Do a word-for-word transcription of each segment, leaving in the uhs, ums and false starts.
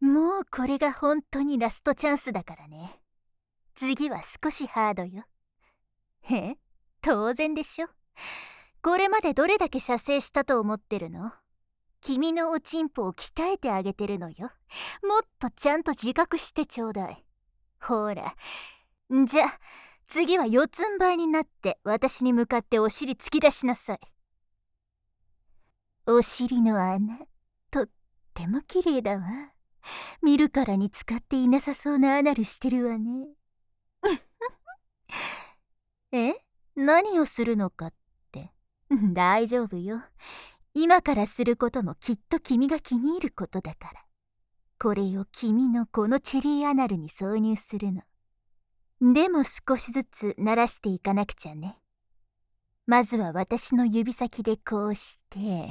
もうこれが本当にラストチャンスだからね。次は少しハードよ。え？当然でしょ。これまでどれだけ射精したと思ってるの？君のおちんぽを鍛えてあげてるのよ。もっとちゃんと自覚してちょうだい。ほら。じゃあ次は四つん這いになって私に向かってお尻突き出しなさい。お尻の穴、とっても綺麗だわ。見るからに使っていなさそうなアナルしてるわね。え？何をするのかって。大丈夫よ。今からすることもきっと君が気に入ることだから。これを君のこのチェリーアナルに挿入するの。でも少しずつ慣らしていかなくちゃね。まずは私の指先でこうして。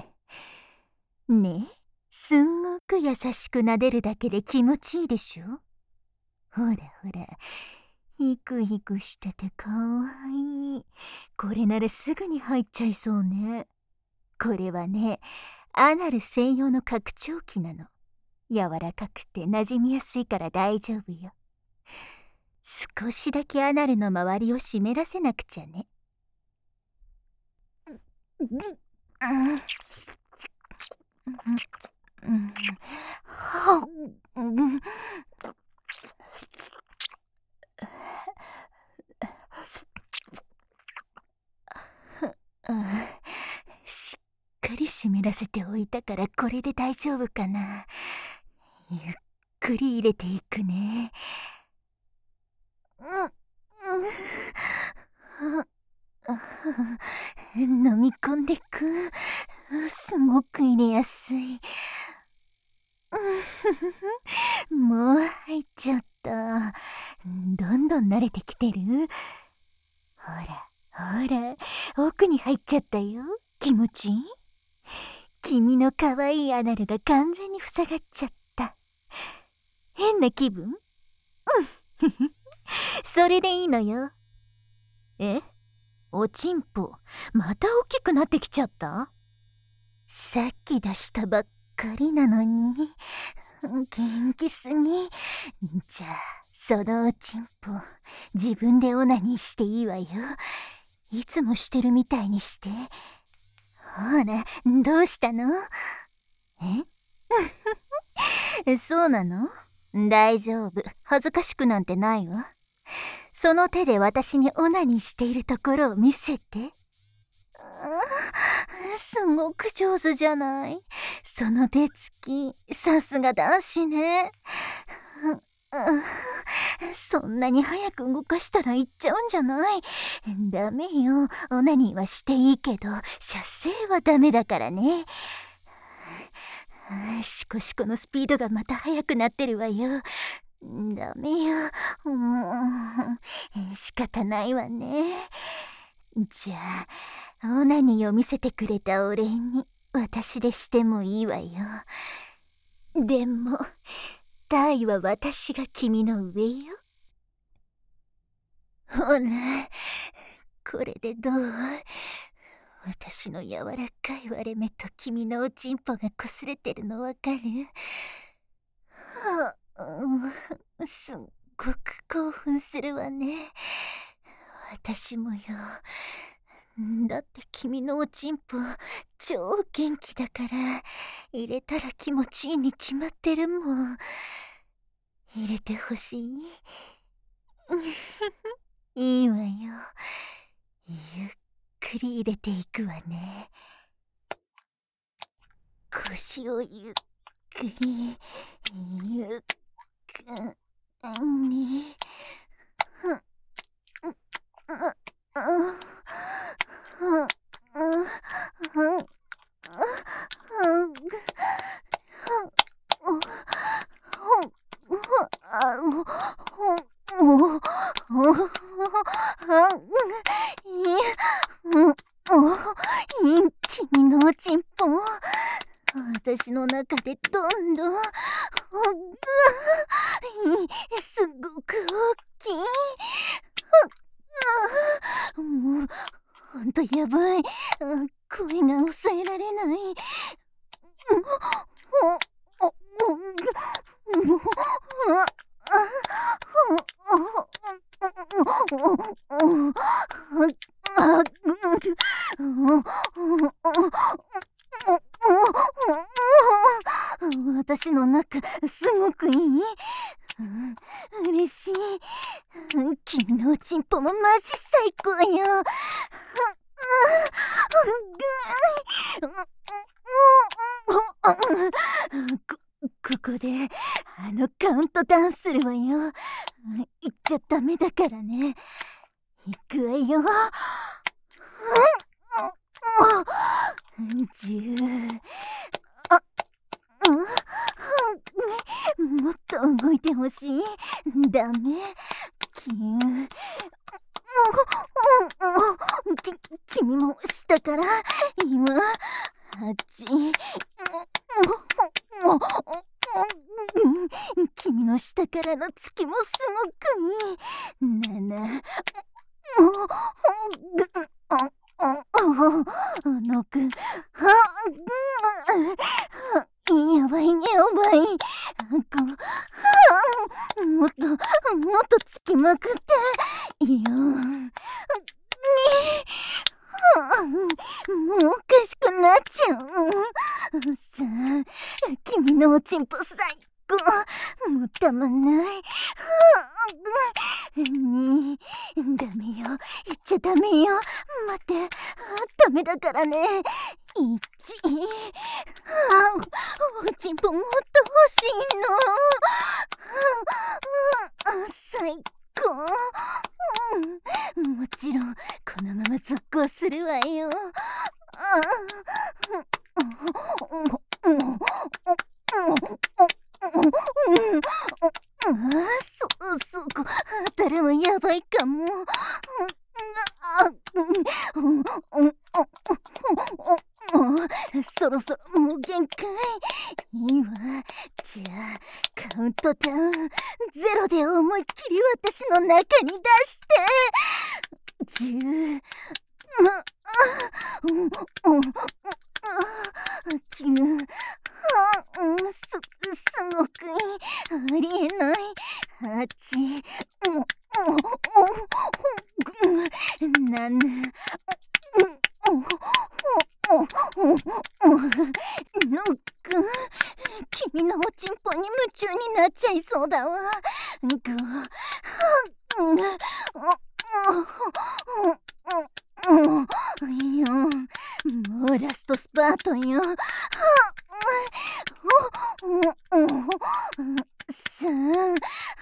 ねえ、すんごく優しく撫でるだけで気持ちいいでしょ？ほらほら。ヒクヒクしててかわいい。これならすぐに入っちゃいそうね。これはね、アナル専用の拡張器なの。柔らかくて馴染みやすいから大丈夫よ。少しだけアナルの周りを湿らせなくちゃね。しっかり湿らせておいたからこれで大丈夫かな。ゆっくり入れていくね。飲み込んでく。すごく入れやすい。もう入っちゃった。どんどん慣れてきてる。ほらほら、奥に入っちゃったよ。気持ちいい？君のかわいいアナルが完全に塞がっちゃった。変な気分？それでいいのよ。え？おちんぽ、また大きくなってきちゃった？さっき出したばっかりなのに。元気すぎ。じゃあ、そのおちんぽ、自分でオナニーしていいわよ。いつもしてるみたいにして。ほら、どうしたの？え？そうなの？大丈夫。恥ずかしくなんてないわ。その手で私にオナニーしているところを見せて。すごく上手じゃない。その手つき、さすが男子ね。そんなに早く動かしたら行っちゃうんじゃない。ダメよ。オナニーはしていいけど、射精はダメだからね。シコシコのスピードがまた速くなってるわよ。ダメよ。もう、仕方ないわね。じゃあ、オナニーを見せてくれたお礼に、私でしてもいいわよ。でも、大は私が君の上よ。ほら、これでどう？私の柔らかい割れ目と君のおちんぽが擦れてるのわかる？はあ、すっごく興奮するわね。私もよ。だって君のおちんぽ超元気だから、入れたら気持ちいいに決まってるもん。入れてほしい？いいわよ。ゆっくり入れていくわね。腰をゆっくり、ゆっくり。君のおちんぽ、私の中でどんどん、すごく大きい。もう、ほんとやばい。声が抑えられない。も私の中すごくいい、うん、嬉しい、うん、君のおちんぽもマジ最高よ。こ、ここであのカウントダウンするわよ。言っちゃダメだからね。いくわよ。じゅう、あ、うん、もっと動いてほしい。ダメ。きゅう、き、君も下から今はち、君の下からの月もすごくいい。なな、ろく、やばいやばい。もっともっとつきまくってよ。もうおかしくなっちゃう。さあ、君のおちんぽ最高。もうたまんない。に、ダメよ。言っちゃダメよ。待って、ダメだからね。いち、おちんぽもっと欲しいの。最高。もちろんこのまま続行するわよ。そ、そこ当たるのやばいかも。そろそろもう限界。いいわ。じゃあカウントダウンゼロで思いっきり私の中に出して。じゅう、きゅう、す、すごくいい。ありえない。はち、なな、ろく、君のおちんぽに夢中になっちゃいそうだわ。ご、よん、もうラストスパートよ。さん、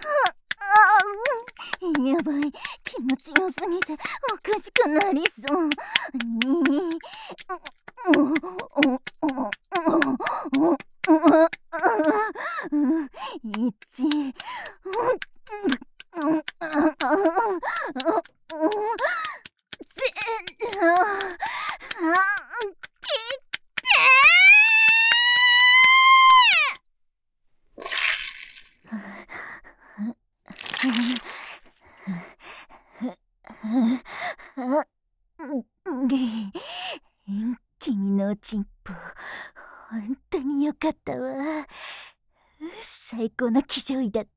やばい、気持ちよすぎておかしくなりそう。に、いち、ゼロ、きって君のおちんぽ本当によかったわ。最高の騎乗位だった。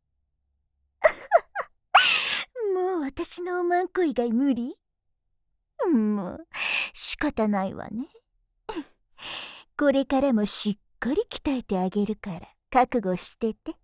もう私のおまんこ以外無理？もう仕方ないわね。これからもしっかり鍛えてあげるから覚悟してて。